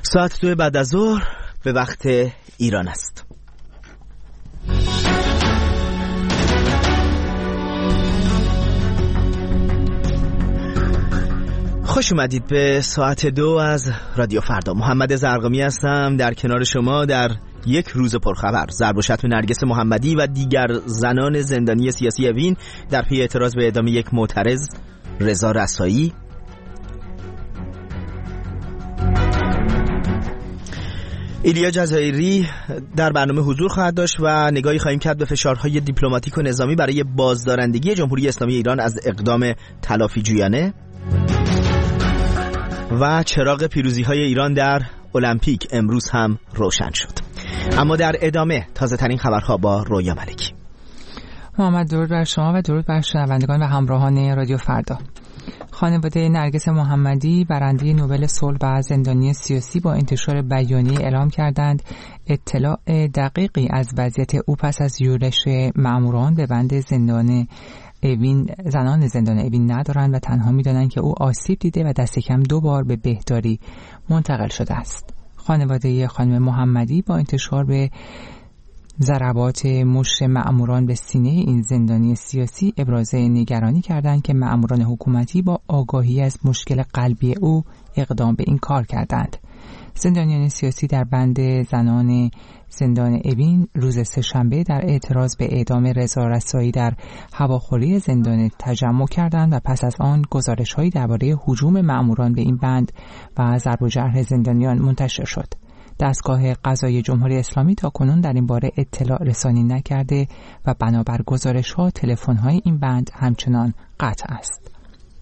ساعت 2 بعد از ظهر به وقت ایران است. خوش اومدید به ساعت 2 از رادیو فردا. محمد زرقامی هستم در کنار شما در یک روز پرخبر. ضرب و شتم نرگس محمدی و دیگر زنان زندانی سیاسی اوین در پی اعتراض به اعدام یک معترض رضا رسایی. ایلیا جزایری در برنامه حضور خواهد داشت و نگاهی خواهیم کرد به فشارهای دیپلماتیک و نظامی برای بازدارندگی جمهوری اسلامی ایران از اقدام تلافی جویانه و چراغ پیروزی‌های ایران در المپیک امروز هم روشن شد. اما در ادامه تازه ترین خبرها با رویا ملکی. محمد، درود بر شما و درود بر شنوندگان و همراهان رادیو فردا. خانواده نرگس محمدی برنده نوبل صلح و زندانی سیاسی با انتشار بیانیه اعلام کردند اطلاع دقیقی از وضعیت او پس از یورش مأموران به بند زندان زنان زندان اوین ندارند و تنها می‌دانند که او آسیب دیده و دست کم 2 بار به بهداری منتقل شده است. خانواده خانم محمدی با انتشار به ضربات مشت مأموران به سینه این زندانی سیاسی ابراز نگرانی کردند که مأموران حکومتی با آگاهی از مشکل قلبی او اقدام به این کار کردند. زندانیان سیاسی در بند زنان زندان اوین روز سه‌شنبه در اعتراض به اعدام رضا رسایی در هواخوری زندان تجمع کردند و پس از آن گزارش‌هایی درباره هجوم مأموران به این بند و ضرب و جرح زندانیان منتشر شد. دستگاه قضایی جمهوری اسلامی تاکنون در این باره اطلاع رسانی نکرده و بنابر گزارش‌ها تلفن‌های این بند همچنان قطع است.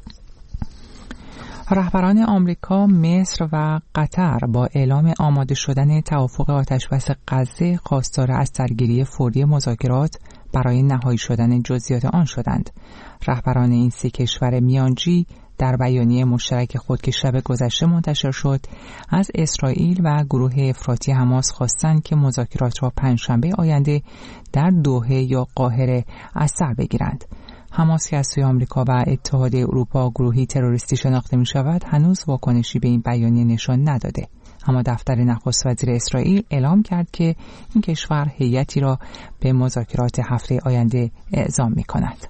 رهبران آمریکا، مصر و قطر با اعلام آماده شدن توافق آتشبس غزه خواستار از سرگیری فوری مذاکرات برای نهایی شدن جزئیات آن شدند. رهبران این 3 کشور میانجی در بیانیه مشترک خود که شب گذشته منتشر شد از اسرائیل و گروه افراطی حماس خواستند که مذاکرات را پنجشنبه آینده در دوحه یا قاهره از سر بگیرند. حماس که از سوی آمریکا و اتحادیه اروپا گروهی تروریستی شناخته می شود هنوز واکنشی به این بیانیه نشان نداده، اما دفتر نخست وزیر اسرائیل اعلام کرد که این کشور هیئتی را به مذاکرات هفته آینده اعزام می کند.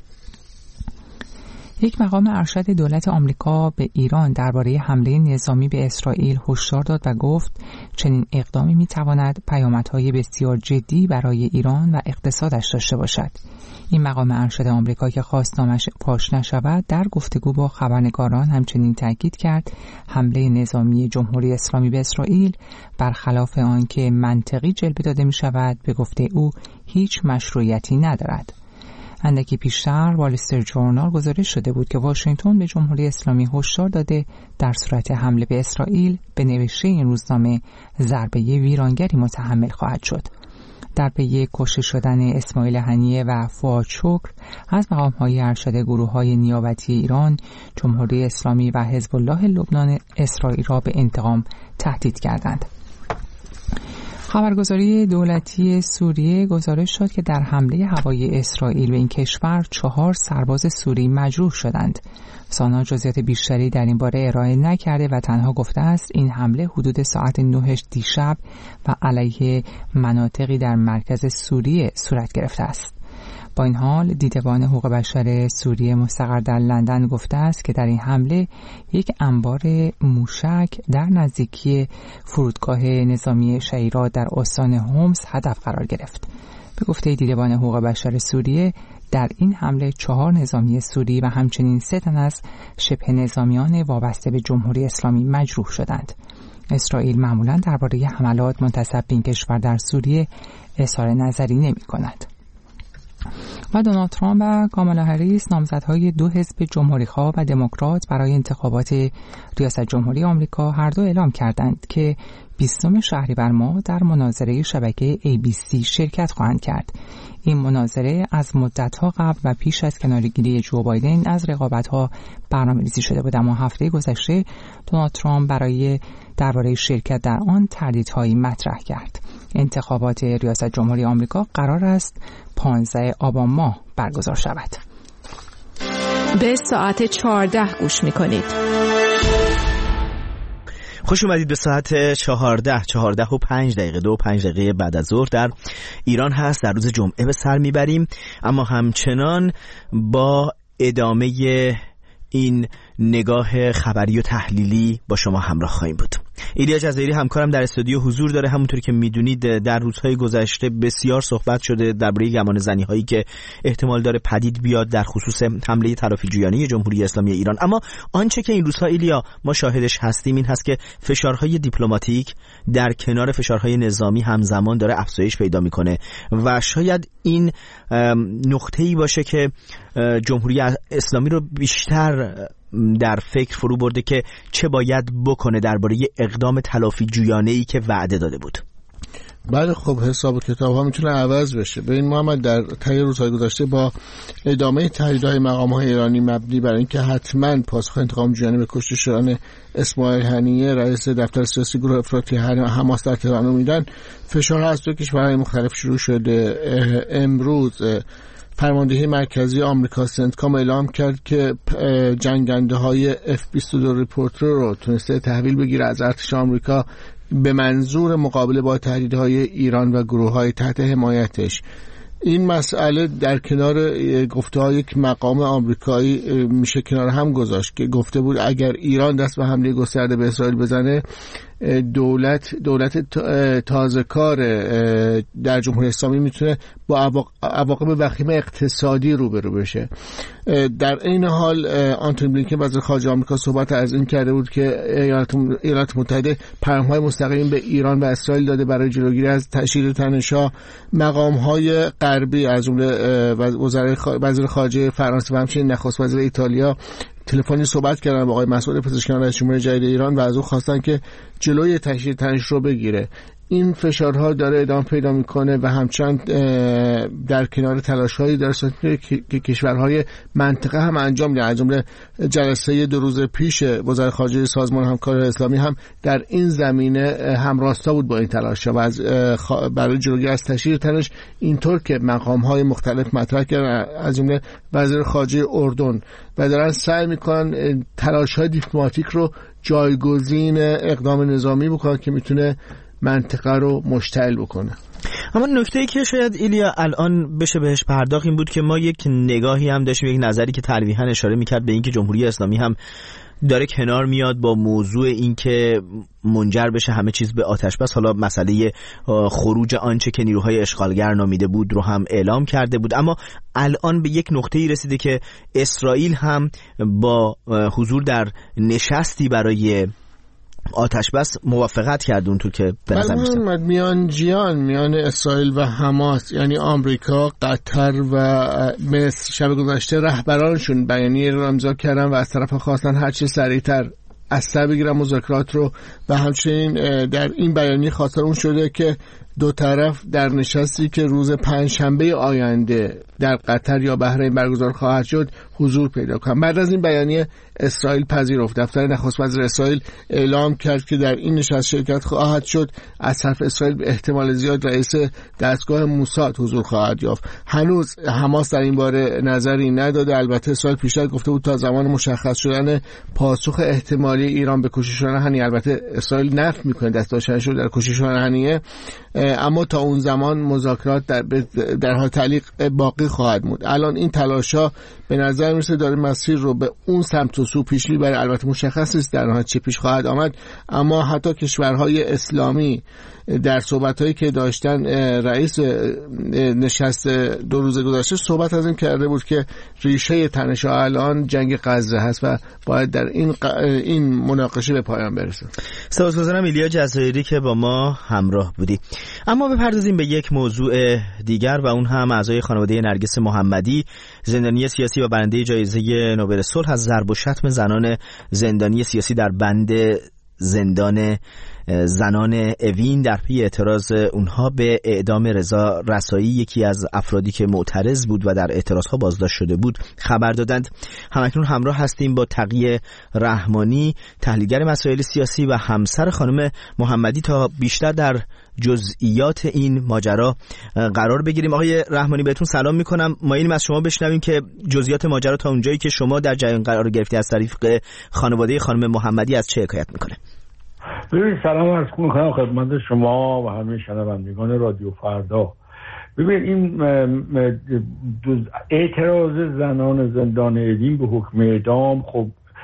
یک مقام ارشد دولت آمریکا به ایران درباره حمله نظامی به اسرائیل هشدار داد و گفت چنین اقدامی می‌تواند پیامدهای بسیار جدی برای ایران و اقتصادش داشته باشد. این مقام ارشد آمریکا که خواست نامش فاش نشود در گفتگو با خبرنگاران همچنین تاکید کرد حمله نظامی جمهوری اسلامی به اسرائیل برخلاف آنکه منطقی جلوه داده می‌شود به گفته او هیچ مشروعیتی ندارد. اندکی پیشتر وال استریت ژورنال گزارش شده بود که واشنگتن به جمهوری اسلامی هشدار داده در صورت حمله به اسرائیل به نوشته این روزنامه ضربه ویرانگری متحمل خواهد شد. در پی کشته شدن اسماعیل هنیه و فؤاد شکر از مقام‌های ارشد گروه‌های نیابتی ایران، جمهوری اسلامی و حزب الله لبنان اسرائیل را به انتقام تهدید کردند. خبرگزاری دولتی سوریه گزارش داد که در حمله هوایی اسرائیل به این کشور 4 سرباز سوری مجروح شدند. سانا جزئیات بیشتری در این باره ارائه نکرده و تنها گفته است این حمله حدود ساعت 9 دیشب و علیه مناطقی در مرکز سوریه صورت گرفته است. با این حال دیدبان حقوق بشر سوریه مستقر در لندن گفته است که در این حمله یک انبار موشک در نزدیکی فرودگاه نظامی شیرا در استان هومس هدف قرار گرفت. به گفته دیدبان حقوق بشر سوریه در این حمله 4 نظامی سوری و همچنین 3 تن از شبه نظامیان وابسته به جمهوری اسلامی مجروح شدند. اسرائیل معمولاً درباره حملات منتسب به این کشور در سوریه اظهار نظری نمی‌کند. و دونالد ترامپ و کامالا هریس نامزدهای 2 حزب جمهوری‌خواه و دموکرات برای انتخابات ریاست جمهوری آمریکا هر دو اعلام کردند که 20 شهریور ماه در مناظره شبکه ABC شرکت خواهند کرد. این مناظره از مدت‌ها قبل و پیش از کناره‌گیری جو بایدن از رقابت‌ها برنامه‌ریزی شده بود، اما هفته گذشته دونالد ترامپ برای درباره شرکت در آن تردیدهایی مطرح کرد. انتخابات ریاست جمهوری آمریکا قرار است 15 آبان ماه برگزار شود. به ساعت 14 گوش می‌کنید. خوش اومدید به ساعت 14:05 دو 5 دقیقه بعد از ظهر در ایران هست. در روز جمعه به سر میبریم، اما همچنان با ادامه این نگاه خبری و تحلیلی با شما همراه خواهیم بود. ایلیا جزایری همکارم در استودیو حضور داره. همونطور که میدونید در روزهای گذشته بسیار صحبت شده درباره گمان زنی هایی که احتمال داره پدید بیاد در خصوص حمله تلافیجویانه جمهوری اسلامی ایران. اما آنچه که این روزها ایلیا ما شاهدش هستیم این هست که فشارهای دیپلماتیک در کنار فشارهای نظامی همزمان داره افزایش پیدا میکنه و شاید این نقطه‌ای باشه که جمهوری اسلامی رو بیشتر در فکر فرو برده که چه باید بکنه درباره اقدام تلافیجویانه‌ای که وعده داده بود. بله خب حساب و کتاب ها میتونه عوض بشه. ببین محمد، در طی روزهای گذشته با ادامه تهدیدهای مقام‌های ایرانی مبنی بر اینکه حتما پاسخ انتقام جویانه به کشته شدن اسماعیل هنیه رئیس دفتر سیاسی گروه افراطی حماس در تهران میدن، فشارها از دو کشورهای مختلف شروع شده. امروز فرماندهی مرکزی آمریکا سنتکام اعلام کرد که جنگنده های F-22 ریپورتر رو تونسته تحویل بگیره از ارتش آمریکا به منظور مقابله با تهدیدهای ایران و گروه‌های تحت حمایتش. این مسئله در کنار گفته‌های یک مقام آمریکایی میشه کنار هم گذاشت که گفته بود اگر ایران دست به حمله گسترده به اسرائیل بزنه، دولت تازه‌کار در جمهوری اسلامی میتونه با عواقب وخیم اقتصادی روبرو بشه. در این حال آنتونی بلینکن وزیر خارجه آمریکا صحبت از این کرده بود که ایالات متحده پیام‌های مستقیم به ایران و اسرائیل داده برای جلوگیری از تشدید تنش‌ها. مقام‌های غربی از جمله وزیر خارجه فرانسه و همچنین نخست وزیر ایتالیا تلفنی صحبت کردن با آقای مسئول پزشکان رئیس جمهور جدید ایران و از او خواستن که جلوی تشدید تنش رو بگیره. این فشارها داره ادامه پیدا میکنه و همچنان در کنار تلاش‌هایی در صورتی که کشورهای منطقه هم انجام میدن. از جمله جلسه 2 روز پیش وزارت خارجه سازمان همکاری اسلامی هم در این زمینه همراستا بود با این تلاش‌ها و برای جلوگیری از تشدید تنش اینطور که مقام‌های مختلف مطرح کردن، از جمله وزیر خارجه اردن، و دارن سعی میکنن تلاش‌های دیپلماتیک رو جایگزین اقدام نظامی بکنن که میتونه منطقه رو مشتعل بکنه. اما نکته‌ای که شاید ایلیا الان بشه بهش پرداخت این بود که ما یک نگاهی هم داشتیم، یک نظری که تلویحاً اشاره میکرد به اینکه جمهوری اسلامی هم داره کنار میاد با موضوع اینکه منجر بشه همه چیز به آتش بس. حالا مسئله خروج آنچه که نیروهای اشغالگر نامیده بود رو هم اعلام کرده بود، اما الان به یک نقطه‌ای رسیده که اسرائیل هم با حضور در نشستی برای آتش بس موافقت کرد. اونطور که به نظر میان اسرائیل و حماس، یعنی آمریکا، قطر و مصر، شب گذشته رهبرانشون بیانیه رو امضا کردن و از طرف خواستن هر چه سریعتر از سر بگیرن مذاکرات رو و همچنین در این بیانیه خواستار اون شده که دو طرف در نشستی که روز پنجشنبه آینده در قطر یا بحرین برگزار خواهد شد حضور پیدا کنند. بعد از این بیانیه اسرائیل پذیرفت. دفتر نخست وزیر اسرائیل اعلام کرد که در این نشست شرکت خواهد شد. از طرف اسرائیل به احتمال زیاد رئیس دستگاه موساد حضور خواهد یافت. هنوز حماس در این باره نظری نداده. البته اسرائیل پیشتر گفته بود تا زمان مشخص شدن پاسخ احتمالی ایران به کشته شدن هنیه، البته اسرائیل نفی میکنه دست داشتنش رو در کشته شدن هنیه، اما تا اون زمان مذاکرات در حال تعلیق باقی خواهد بود. الان این تلاش‌ها به نظر میرسه داره مسیر رو به اون سمت و سو پیش میبره. البته مشخص نیست در نهایت چه پیش خواهد آمد، اما حتی کشورهای اسلامی در صحبت‌هایی که داشتن، رئیس نشست 2 روز گذشته صحبت از این کرده بود که ریشه تنش‌ها الان جنگ غزه هست و باید در این مناقشه به پایان برسه. سپاسگزارم ایلیا جزایری که با ما همراه بودی. اما بپردازیم به یک موضوع دیگر و اون هم اعضای خانواده نرگس محمدی، زندانی سیاسی و برنده جایزه نوبل صلح، از ضرب و شتم زنان زندانی سیاسی در بند زندان زنان اوین در پی اعتراض اونها به اعدام رضا رسایی، یکی از افرادی که معترض بود و در اعتراضها بازداشت شده بود، خبر دادند. همکنون همراه هستیم با تقیه رحمانی، تحلیلگر مسائل سیاسی و همسر خانم محمدی، تا بیشتر در جزئیات این ماجرا قرار بگیریم. آقای رحمانی بهتون سلام میکنم. مایلیم از شما بشنویم که جزئیات ماجرا تا اونجایی که شما در جریان قرار گرفتی از طریق خانواده خانم محمدی از چه حکایت میکنه. ببین سلام عرض می‌کنم خدمت شما و همه شنوندگان رادیو فردا. ببین این اعتراض زنان زندان ادین به حکم اعدام خب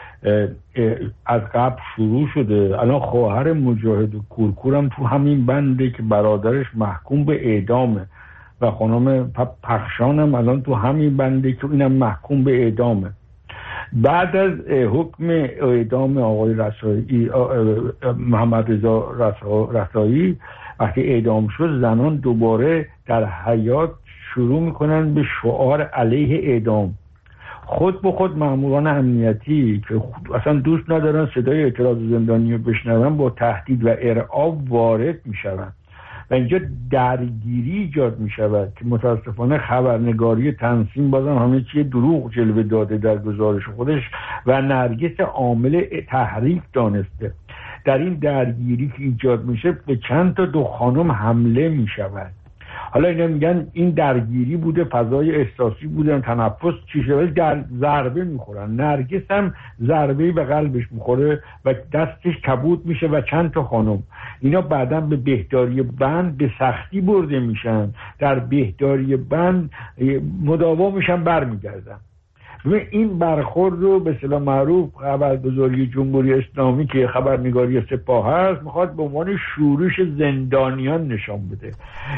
از قبل شروع شده. الان خواهر مجاهد کورکورم تو همین بنده که برادرش محکوم به اعدامه و خانم پخشانم الان تو همین بنده که اینم محکوم به اعدامه. بعد از حکم اعدام آقای رسایی محمد رضا رسایی وقتی اعدام شد، زنان دوباره در حیات شروع میکنن به شعار علیه اعدام. خود به خود ماموران امنیتی که اصلا دوست ندارن صدای اعتراض زندانی رو بشنون با تهدید و ارعاب وارد میشون و اینجا درگیری ایجاد میشود که متاسفانه خبرنگاری تنظیم بازم همه چیه دروغ جلوه داده در گزارش خودش و نرگس عامل تحریک دانسته. در این درگیری که ایجاد میشه به چند تا دو خانم حمله میشود. حالا اینا میگن این درگیری بوده، فضای احساسی بوده، تنفس چی شده، در ضربه میخورن. نرگس هم ضربه‌ای به قلبش میخوره و دستش کبود میشه و چند تا خانم اینا بعداً به بهداری بند به سختی برده میشن، در بهداری بند مداوا میشن برمیگردن. این برخورد رو به اصطلاح معروف خبرگزاری جمهوری اسلامی که خبرنگاری سپاه هست میخواد به عنوان شورش زندانیان نشان بده.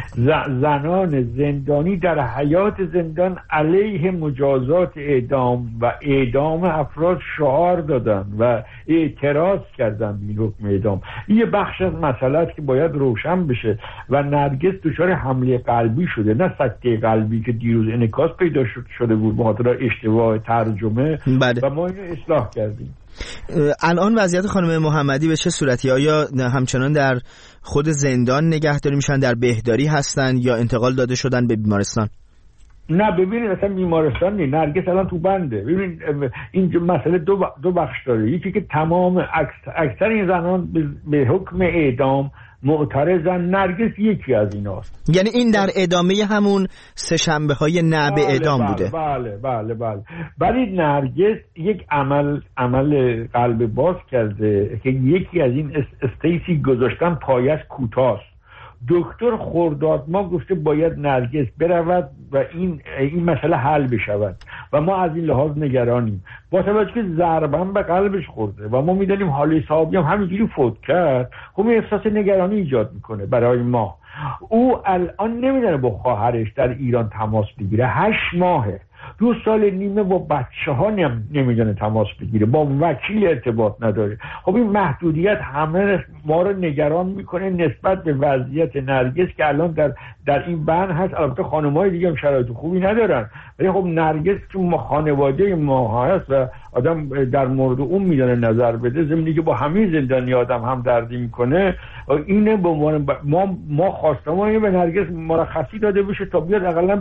زنان زندانی در حیات زندان علیه مجازات اعدام و اعدام افراد شعار دادن و اعتراض کردن به این حکم اعدام. این یه بخش از مسئله است که باید روشن بشه و نرگس دچار حمله قلبی شده، نه سکته قلبی که دیروز انعکاس پیدا شده بود به خاطر اشتباه ترجمه. بله. و ما اینو اصلاح کردیم. الان وضعیت خانم محمدی به چه صورتی؟ آیا همچنان در خود زندان نگهداری میشن، در بهداری هستن یا انتقال داده شدن به بیمارستان؟ نه ببینید اصلا بیمارستان نیست، نرگس الان تو بنده. ببینید این مسئله دو بخش داره. یکی که تمام اکثر این زنان به حکم اعدام معترضن، نرگس یکی از ایناست. یعنی این در ادامه همون سه شنبه های نه به اعدام بوده. بله. ولی نرگس یک عمل قلب باز کرده که یکی از این استیسی گذاشتن پایش کوتاست. دکتر خردادما گفته باید نرگس برود و این مسئله حل بشود و ما از این لحاظ نگرانیم، با توجه که ضربان به قلبش خورده و ما میدونیم حالی صاحبی هم همینجوری فوت کرد. خب این احساس نگرانی ایجاد میکنه برای ما. او الان نمیدونه با خواهرش در ایران تماس بگیره، 8 ماهه، 2 سال نیمه با بچه ها نمیدونه تماس بگیره، با وکیل ارتباط نداره. خب این محدودیت همه ما رو نگران میکنه نسبت به وضعیت نرگس که الان در این بند هست. البته خانم‌های دیگه هم شرایط خوبی ندارن، ولی خب نرگس که خانواده ما هست و آدم در مورد اون میدونه نظر بده، زمینی که با همین زندانی آدم هم دردی میکنه. اینه به عنوان ما خواستمون به نرگس مرخصی داده بشه تا بیاد اقلا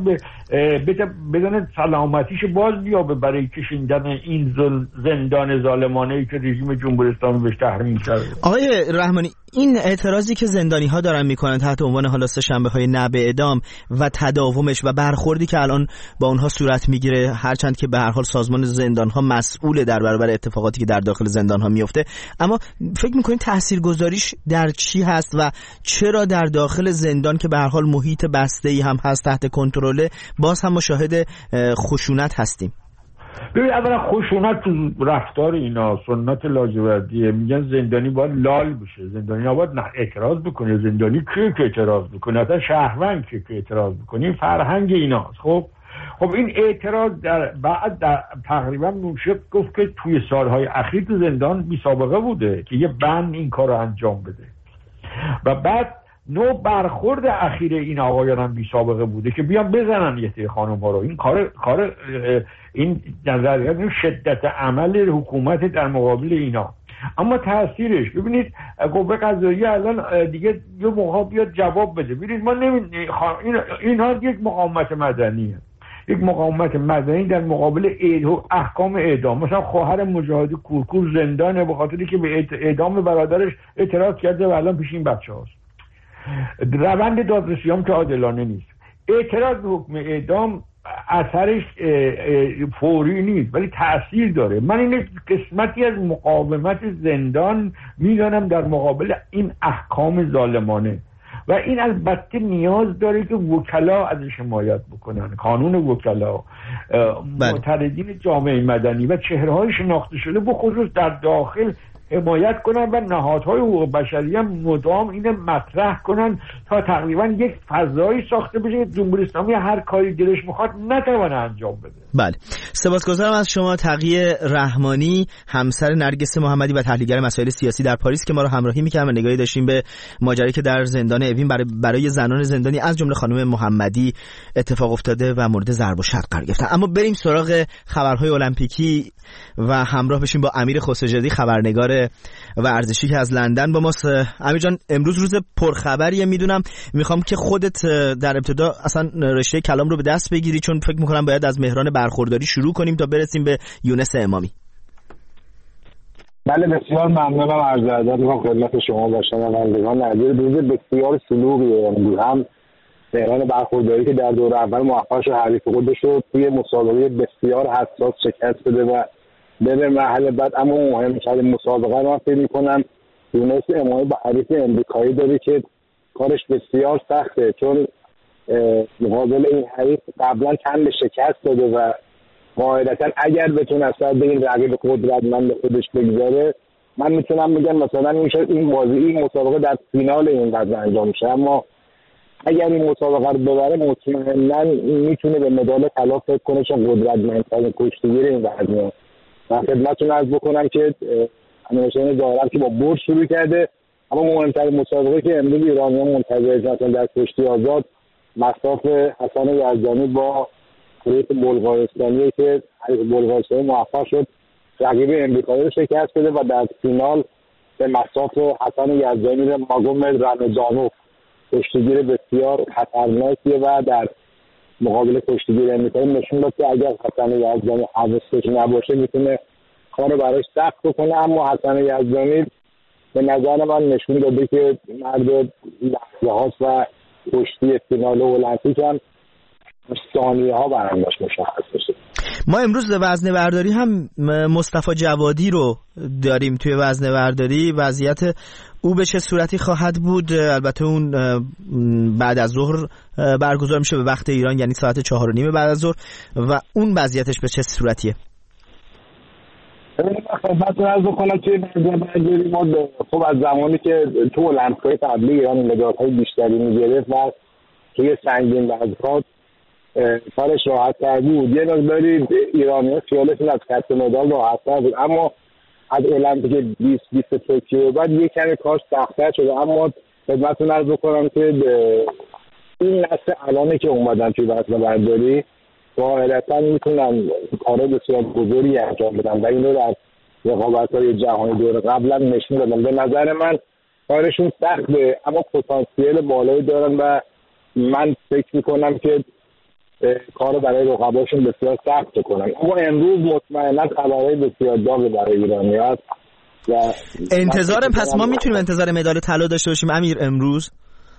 بدون سلامتیش باز بیابه برای کشیدن این زندان ظالمانه‌ای که رژیم جمهوری اسلامی بهش تحریم کرده. آقای رحمانی، این اعتراضی که زندانی ها دارن میکنن تحت عنوان حالا سه شنبه های نه به اعدام و تداومش و برخوردی که الان با اونها صورت میگیره، هرچند که به هر حال سازمان زندان ها مسئول در برابر اتفاقاتی که در داخل زندان ها میفته، اما فکر میکنین تاثیرگذاریش در چی هست و چرا در داخل زندان که به هر حال محیط بسته‌ای هم هست تحت کنترل، باز هم مشاهد خشونت هستیم؟ ببین اولا خشونت تو رفتار اینا سنت لاجوردیه. میگن زندانی باید لال بشه، زندانی نباید اعتراض بکنه. زندانی که اعتراض بکنه، اصلا شهروند که اعتراض بکنه، این فرهنگ ایناست. خب این اعتراض بعد تقریبا میشه گفت که توی سالهای اخیر تو زندان بی سابقه بوده که یه بند این کار رو انجام بده و بعد نوع برخورد اخیر این آقایان هم بی سابقه بوده که بیان بزنن یه سری خانم ها رو. این کار این نظریات این شدت عمل حکومت در مقابل اینا. اما تاثیرش ببینید قوه قضاییه الان دیگه یه موقع بیاد جواب بده. ببینید ما اینها یک مقاومت مدنیه، یک مقاومت مدنی در مقابل احکام اعدام. مثلا خواهر مجاهد کورکور زندانه به خاطری که به اعدام برادرش اعتراض کرده و الان پیش این بچه هاست. روند دادرسی هم که عادلانه نیست. اعتراض به حکم اعدام اثرش فوری نیست ولی تأثیر داره. من این قسمتی از مقاومت زندان میدانم در مقابل این احکام ظالمانه و این البته نیاز داره که وکلا ازش حمایت بکنن، قانون وکلا، معترضین جامعه مدنی و چهره‌های شناخته شده بخصوص در داخل حمایت کنن و نهادهای حقوق بشری هم مدام اینو مطرح کنن تا تقریبا یک فضایی ساخته بشه جمهوری اسلامی هر کاری دلش میخواد نتونه انجام بده. بله، سپاسگزارم از شما تقی رحمانی، همسر نرگس محمدی و تحلیلگر مسائل سیاسی در پاریس که ما رو همراهی می‌کردن و نگاهی داشتیم به ماجرایی که در زندان اوین برای زنان زندانی از جمله خانم محمدی اتفاق افتاده و مورد ضرب و شتم قرار گرفتن. اما بریم سراغ خبرهای المپیکی و همراه بشیم با امیر خسروجردی، خبرنگار ورزشی که از لندن با ماست. امیر جان، امروز روز پرخبریه، میدونم میخوام که خودت در ابتدا اصلا رشته کلام رو به دست بگیری، چون فکر میکنم باید از مهران برخورداری شروع کنیم تا برسیم به یونس امامی. بله، بسیار ممنونم. عرض ادب می‌کنم خدمت شما و شنوندگان عزیز. روز بسیار سلوغیه امروز، هم مهران برخورداری که در دور اول موفق شد حریف خودش رو توی مسابقه بسیار حساس شکست بده و بره مرحله بعد، اما مهمترین مسابقه رو من فکر می‌کنم یونس امامی با حریف امریکایی داره که کارش بسیار سخته، چون مقابل این حریف قبلا چند شکست داده و قاعدتا اگر بتونه اصلا به این رقیب قدرتمند خودش بگذاره، من میتونم بگم مثلا این بازی، این مسابقه در فینال این وضع انجام میشه، اما اگر این مسابقه رو ببره مطمئنا میتونه به مدال طلا فکر کنه، چون قدرتمندترین کشتیگیر این وضع. من خدمتتون عرض بکنم که امیرحسین ظاهرا که با برد شروع کرده، اما مهمترین مسابقه که امروز ایرانیان منتظرن در کشتی آزاد مصاف حسن یزدانی با حریف بلغارستانی که حریف بلغارستانی موفق شد رقیب امریکایی رو شکست بده و در فینال به مصاف حسن یزدانی ماگومد رمضانوف، کشتیگیر بسیار خطرناکیه و در مقابل کشتیگیر امریکایی نشون داد که اگر حسن یزدانی حواسش نباشه میتونه کارو براش سخت بکنه، اما حسن یزدانی به نظر من نشون داده که مرد لحظه‌هاست و کشتی فینال المپیک هم ثانیه ها برندش مشخص بشه. ما امروز وزنه برداری هم مصطفی جوادی رو داریم. توی وزنه برداری وضعیت او به چه صورتی خواهد بود؟ البته اون بعد از ظهر برگزار میشه به وقت ایران، یعنی ساعت 4:30 بعد از ظهر، و اون وضعیتش به چه صورتیه؟ خدمتتون عرض کنم که وزنه برداری ما خب از زمانی که تو المپیک قبلی ایران مدال‌های بیشتری می‌گرفت و توی سنگین وزن‌ها کارش راحت‌تر بود، یه مقداری ایرانی‌ها خیالشون از کسب مدال راحت‌تر بود، اما از المپیک 2020 توکیو بعد یه کمی کارش سخت‌تر شده. اما خدمتتون عرض کنم که این نسل الانی که اومدن توی وزنه برداری قاعدتاً میتونن کار بسیار بزرگی انجام بدن و این رو در رقابت‌های جهانی دور قبلا نشون دادن. به نظر من کارشون سخته اما پتانسیل بالایی دارن و من فکر میکنم که کارو برای رقباشون بسیار سخت کنن. اما امروز مطمئنا خبرهای بسیار داغی برای ایرانی هست و پس ما میتونیم انتظار مدال طلا داشته باشیم امیر امروز؟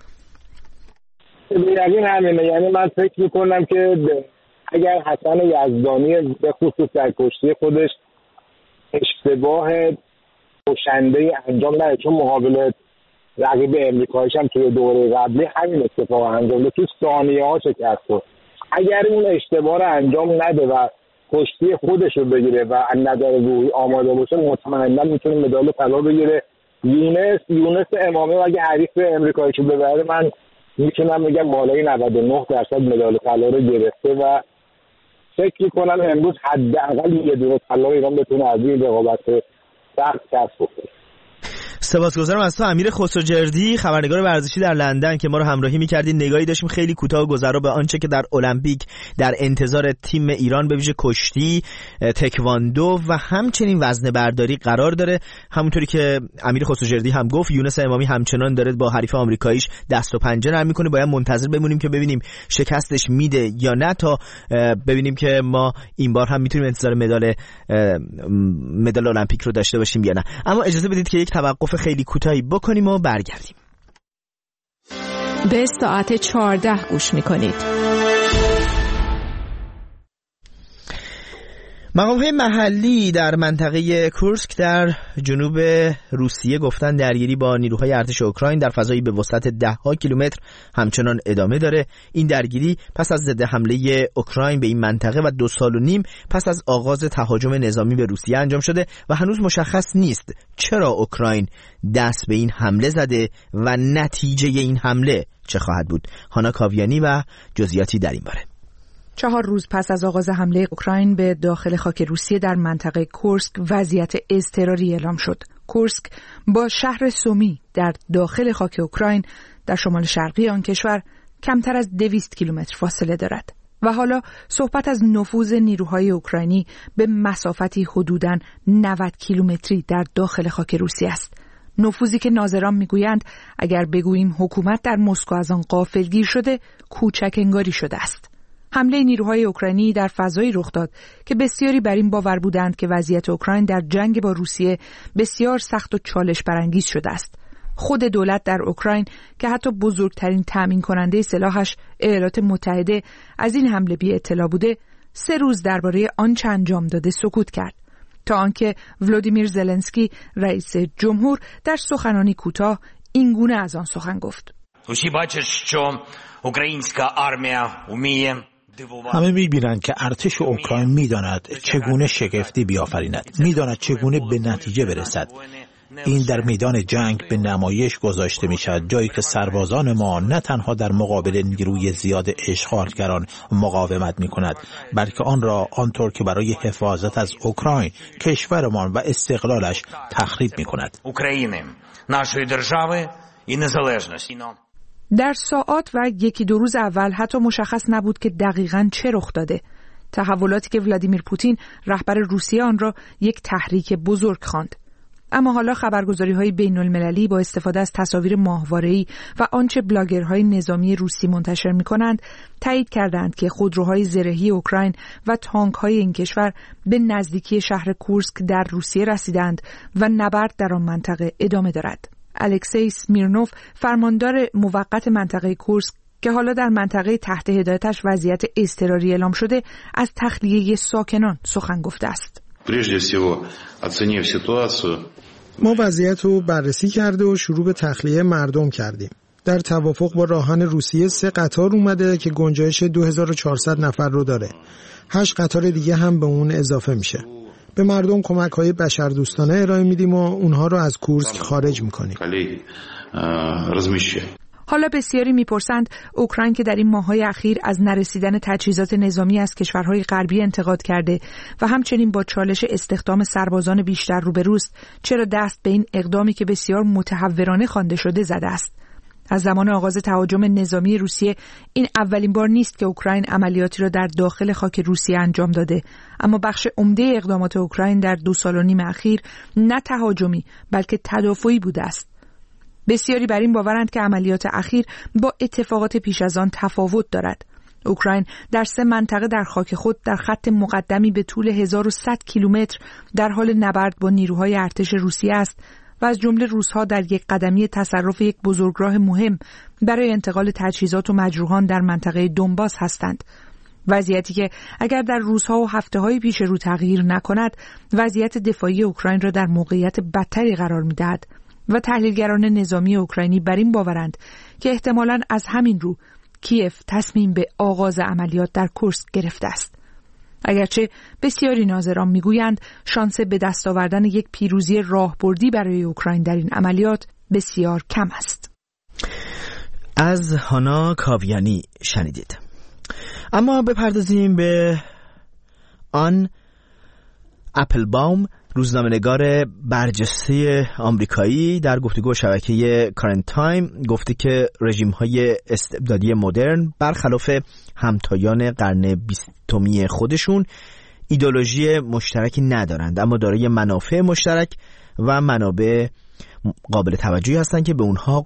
یعنی همینه، یعنی من فکر میکنم که اگر حسن یزدانی به خصوص در کشتی خودش اشتباه کشنده انجام نده، چون مقابل رقیب امریکاییش هم توی دوره قبلی همین اتفاق انجام داد، تو ثانیه ها شکست خورد. اگر اون اشتباه رو انجام نده و کشتی خودش رو بگیره و نظر روحی آماده باشه، مطمئنا میتونه مدال طلا بگیره. یونس امامی اگه حریف امریکاییش رو ببره، من میتونم بگم بالای 99% مدال طلا رو گرفته و فکر میکنم امروز حداقل یه دونه طلا ایران بتونه از این رقابت سخت کسب بکنه. سپاسگزارم از تو امیر خسروجردی، خبرنگار ورزشی در لندن که ما رو همراهی می‌کردید. نگاهی داشتیم خیلی کوتاه و گذرا به آنچه که در المپیک در انتظار تیم ایران به ویژه کشتی، تکواندو و همچنین وزنه برداری قرار داره. همونطوری که امیر خسروجردی هم گفت، یونس امامی همچنان داره با حریف آمریکاییش دست و پنجه نرم می‌کنه. باید منتظر بمونیم که ببینیم شکستش میده یا نه، تا ببینیم که ما این بار هم میتونیم انتظار مدال المپیک رو داشته باشیم یا نه. اما اجازه بدید که یک توقف خیلی کوتاهی بکنیم و برگردیم. به ساعت 14 گوش میکنید. مقام‌های محلی در منطقه کورسک در جنوب روسیه گفتن درگیری با نیروهای ارتش اوکراین در فضایی به وسعت 10 کیلومتر همچنان ادامه داره. این درگیری پس از ضد حمله اوکراین به این منطقه و 2.5 سال پس از آغاز تهاجم نظامی به روسیه انجام شده و هنوز مشخص نیست چرا اوکراین دست به این حمله زده و نتیجه این حمله چه خواهد بود. هانا کاویانی و جزئیاتی در این باره. 4 روز پس از آغاز حمله اوکراین به داخل خاک روسیه در منطقه کورسک وضعیت اضطراری اعلام شد. کورسک با شهر سومی در داخل خاک اوکراین در شمال شرقی آن کشور کمتر از 200 کیلومتر فاصله دارد و حالا صحبت از نفوذ نیروهای اوکراینی به مسافتی حدوداً 90 کیلومتری در داخل خاک روسیه است. نفوذی که ناظران میگویند اگر بگوییم حکومت در مسکو از آن غافلگیر شده، کوچک انگاری شده است. حمله نیروهای اوکراینی در فضایی رخ داد که بسیاری بر این باور بودند که وضعیت اوکراین در جنگ با روسیه بسیار سخت و چالش برانگیز شده است. خود دولت در اوکراین که حتی بزرگترین تامین کننده سلاحش ایالات متحده از این حمله بی اطلاع بوده، 3 روز درباره آنچه انجام داده سکوت کرد تا آنکه ولودیمیر زلنسکی رئیس جمهور در سخنرانی کوتاه این گونه از آن سخن گفت. همه می‌بینند که ارتش اوکراین می‌داند چگونه شگفتی بیافریند، می‌داند چگونه به نتیجه برسد. این در میدان جنگ به نمایش گذاشته می‌شود، جایی که سربازان ما نه تنها در مقابل نیروی زیاد اشغالگران مقاومت می‌کند، بلکه آن را آنطور که برای حفاظت از اوکراین، کشورمان و استقلالش تخریب می‌کند. در ساعات و 1-2 روز اول حتی مشخص نبود که دقیقاً چه رخ داده. تحولاتی که ولادیمیر پوتین رهبر روسیه آن را یک تحریک بزرگ خواند. اما حالا خبرگزاری‌های بین‌المللی با استفاده از تصاویر ماهواره‌ای و آنچه بلاگرهای نظامی روسی منتشر می‌کنند تایید کردند که خودروهای زرهی اوکراین و تانک‌های این کشور به نزدیکی شهر کورسک در روسیه رسیدند و نبرد در آن منطقه ادامه دارد. الکسی سمیرنوف فرماندار موقت منطقه کورسک که حالا در منطقه تحت هدایتش وضعیت اضطراری اعلام شده از تخلیه ساکنان سخن گفته است. ما وضعیت رو بررسی کرده و شروع به تخلیه مردم کردیم. در توافق با راهن روسیه 3 قطار اومده که گنجایش 2400 نفر رو داره. 8 قطار دیگه هم به اون اضافه میشه. به مردم کمک‌های بشردوستانه ارائه میدیم و اونها رو از کورسک خارج میکنیم. حالا بسیاری میپرسند اوکراین که در این ماه‌های اخیر از نرسیدن تجهیزات نظامی از کشورهای غربی انتقاد کرده و همچنین با چالش استخدام سربازان بیشتر روبروست، چرا دست به این اقدامی که بسیار متهورانه خوانده شده زده است؟ از زمان آغاز تهاجم نظامی روسیه این اولین بار نیست که اوکراین عملیاتی را در داخل خاک روسیه انجام داده، اما بخش عمده اقدامات اوکراین در 2.5 سال اخیر نه تهاجمی بلکه تدافعی بوده است. بسیاری بر این باورند که عملیات اخیر با اتفاقات پیش از آن تفاوت دارد. اوکراین در 3 منطقه در خاک خود در خط مقدمی به طول 1100 کیلومتر در حال نبرد با نیروهای ارتش روسیه است و از جمله روس‌ها در یک قدمی تصرف یک بزرگراه مهم برای انتقال تجهیزات و مجروحان در منطقه دونباس هستند. وضعیتی که اگر در روزها و هفته‌های پیش رو تغییر نکند، وضعیت دفاعی اوکراین را در موقعیت بدتری قرار می‌دهد و تحلیلگران نظامی اوکراینی بر این باورند که احتمالاً از همین رو کیف تصمیم به آغاز عملیات در کورسک گرفته است. اگرچه بسیاری ناظران میگویند شانس به دست آوردن یک پیروزی راهبردی برای اوکراین در این عملیات بسیار کم است. از هانا کاویانی شنیدید. اما بپردازیم به آن اپلباوم، روزنامه‌نگار برجسته آمریکایی. در گفتگو شبکه کارنت تایم گفته که رژیم‌های استبدادی مدرن برخلاف همتایان قرن 20 خودشون ایدئولوژی مشترکی ندارند، اما دارای منافع مشترک و منابع قابل توجهی هستند که به اونها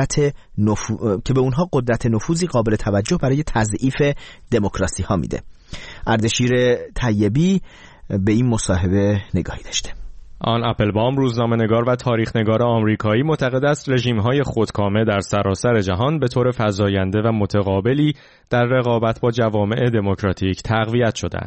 قدرت نفوذی قابل توجه برای تضعیف دموکراسی ها میده. اردشیر طیبی به این مصاحبه نگاهی داشته. آن اپلباوم، روزنامه‌نگار و تاریخ‌نگار آمریکایی، معتقد است رژیم‌های خودکامه در سراسر جهان به طور فزاینده و متقابلی در رقابت با جوامع دموکراتیک تقویت شدند.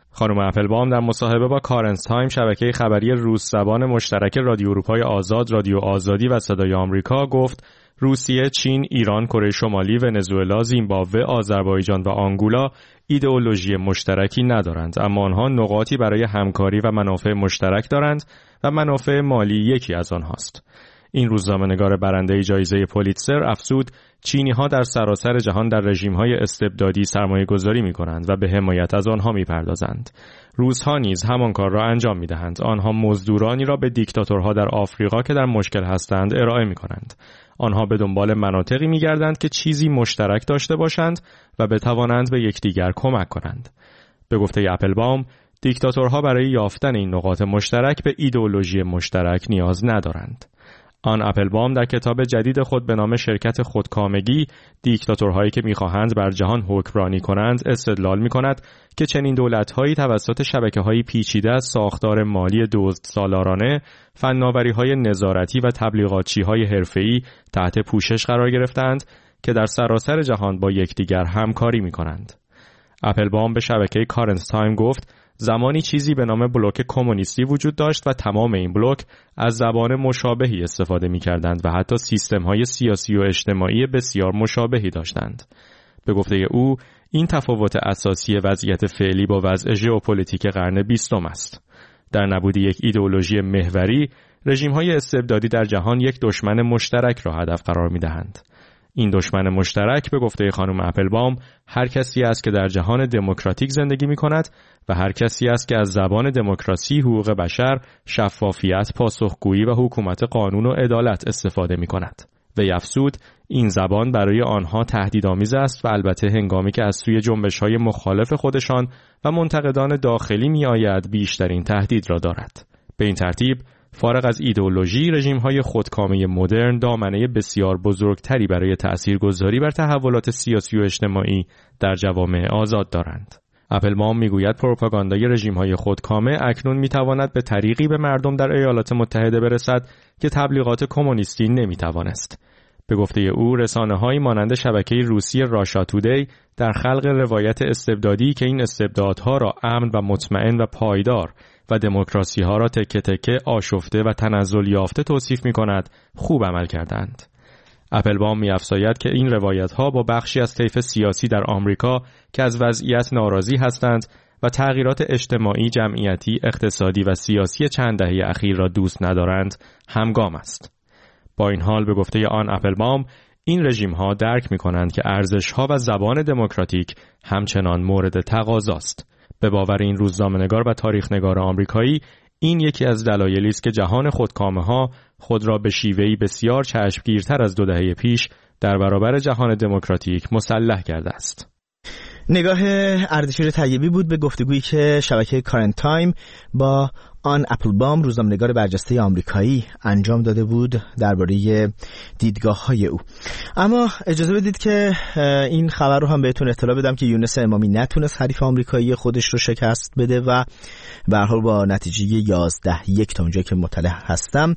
خانم اپلبام در مصاحبه با کارنس تایم شبکه خبری روس زبان مشترک رادیو اروپای آزاد، رادیو آزادی و صدای آمریکا گفت روسیه، چین، ایران، کره شمالی، ونزوئلا، زیمبابوه، آذربایجان و آنگولا ایدئولوژی مشترکی ندارند، اما آنها نقاطی برای همکاری و منافع مشترک دارند و منافع مالی یکی از آنهاست. این روزنامه‌نگار برنده جایزه پولیتزر افزود چینی‌ها در سراسر جهان در رژیم‌های استبدادی سرمایه‌گذاری می‌کنند و به حمایت از آنها می‌پردازند. روس‌ها نیز همان کار را انجام می‌دهند. آنها مزدورانی را به دیکتاتورها در آفریقا که در مشکل هستند ارائه می‌کنند. آنها به دنبال مناطقی می‌گردند که چیزی مشترک داشته باشند و بتوانند به یکدیگر کمک کنند. به گفته اپلبام، دیکتاتورها برای یافتن این نقاط مشترک به ایدئولوژی مشترک نیاز ندارند. آن اپلبام در کتاب جدید خود به نام شرکت خودکامگی، دیکتاتورهایی که می‌خواهند بر جهان حکمرانی کنند استدلال می‌کند که چنین دولت‌هایی توسط شبکه‌های پیچیده از ساختار مالی دزدسالارانه، فناوری‌های نظارتی و تبلیغاتچی‌های حرفه‌ای تحت پوشش قرار گرفتند که در سراسر جهان با یکدیگر همکاری می‌کنند. اپلبام به شبکه کارنس تایم گفت زمانی چیزی به نام بلوک کمونیستی وجود داشت و تمام این بلوک از زبان مشابهی استفاده می‌کردند و حتی سیستم‌های سیاسی و اجتماعی بسیار مشابهی داشتند. به گفته او، این تفاوت اساسی وضعیت فعلی با وضع ژئوپلیتیک قرن 20 است. در نبود یک ایدئولوژی محوری، رژیم‌های استبدادی در جهان یک دشمن مشترک را هدف قرار می‌دهند. این دشمن مشترک به گفته خانم اپلبام هر کسی است که در جهان دموکراتیک زندگی می‌کند و هر کسی است که از زبان دموکراسی، حقوق بشر، شفافیت، پاسخگویی و حکومت قانون و عدالت استفاده می‌کند. و افزود این زبان برای آنها تهدیدآمیز است و البته هنگامی که از سوی جنبش‌های مخالف خودشان و منتقدان داخلی می‌آید بیشترین تهدید را دارد. به این ترتیب فارغ از ایدئولوژی، رژیم‌های خودکامه مدرن دامنه بسیار بزرگتری برای تأثیرگذاری بر تحولات سیاسی و اجتماعی در جوامع آزاد دارند. اپلبام میگوید پروپاگاندای رژیم‌های خودکامه اکنون میتواند به طریقی به مردم در ایالات متحده برسد که تبلیغات کمونیستی نمیتوانست. به گفته او، رسانه‌هایی مانند شبکه روسی راشا تودی در خلق روایت استبدادی که این استبدادها را امن و مطمئن و پایدار و دموکراسی ها را تکه تکه آشفته و تنزل یافته توصیف می کند، خوب عمل کردند. اپلبام می افزاید که این روایت ها با بخشی از طیف سیاسی در آمریکا که از وضعیت ناراضی هستند و تغییرات اجتماعی، جمعیتی، اقتصادی و سیاسی چند دهه اخیر را دوست ندارند، همگام است. با این حال به گفته آن اپلبام، این رژیم ها درک می کنند که ارزش ها و زبان دموکراتیک همچنان مورد تقاضاست. به باور این روزنامه‌نگار و تاریخ‌نگار آمریکایی، این یکی از دلایلی است که جهان خودکامه‌ها خود را به شیوهی بسیار چشمگیرتر از 2 دهه پیش در برابر جهان دموکراتیک مسلح کرده است. نگاه اردشیر طیبی بود به گفتگویی که شبکه کارنت تایم با آن اپلبام روزنامه‌نگار برجسته آمریکایی انجام داده بود درباره دیدگاه‌های او. اما اجازه بدید که این خبر رو هم بهتون اطلاع بدم که یونس امامی نتونست حریف آمریکایی خودش رو شکست بده و به هر حال با نتیجه 11-1 تا اونجایی که مطلع هستم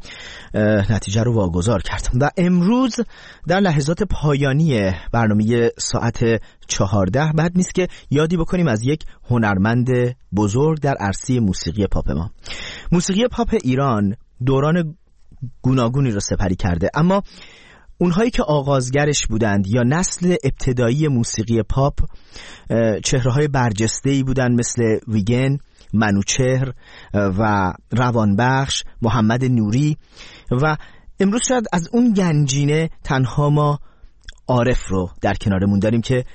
نتیجه رو واگذار کرد. و امروز در لحظات پایانی برنامه ساعت 14 بعد نیست که یادی بکنیم از یک هنرمند بزرگ در عرصه موسیقی پاپ ما. موسیقی پاپ ایران دوران گوناگونی رو سپری کرده، اما اونهایی که آغازگرش بودند یا نسل ابتدایی موسیقی پاپ چهره‌های برجسته‌ای بودند مثل ویگن، منوچهر و روانبخش، محمد نوری و امروز شاید از اون گنجینه تنها ما عارف رو در کنارمون داریم که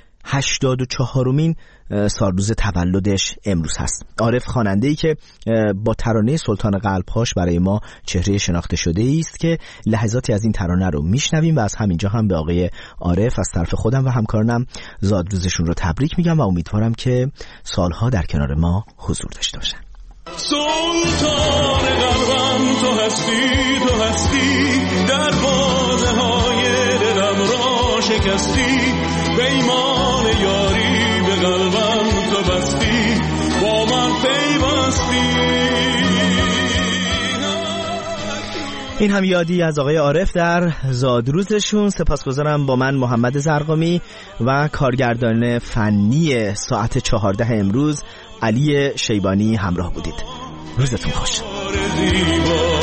84مین سالروز تولدش امروز هست. عارف خواننده‌ای که با ترانه سلطان قلب‌هاش برای ما چهره شناخته شده است که لحظاتی از این ترانه رو میشنویم و از همینجا هم به آقای عارف از طرف خودم و همکارانم زادروزشون رو تبریک میگم و امیدوارم که سالها در کنار ما حضور داشته باشن. سلطان قلبم تو هستی در بازهای دلم را شکستی، پیمان یاری به قلبم تو بستی، با من پیوستی. این هم یادی از آقای عارف در زادروزشون. سپاسگزارم با من محمد زرقامی و کارگردان فنی ساعت 14 امروز علی شیبانی همراه بودید. روزتون خوش.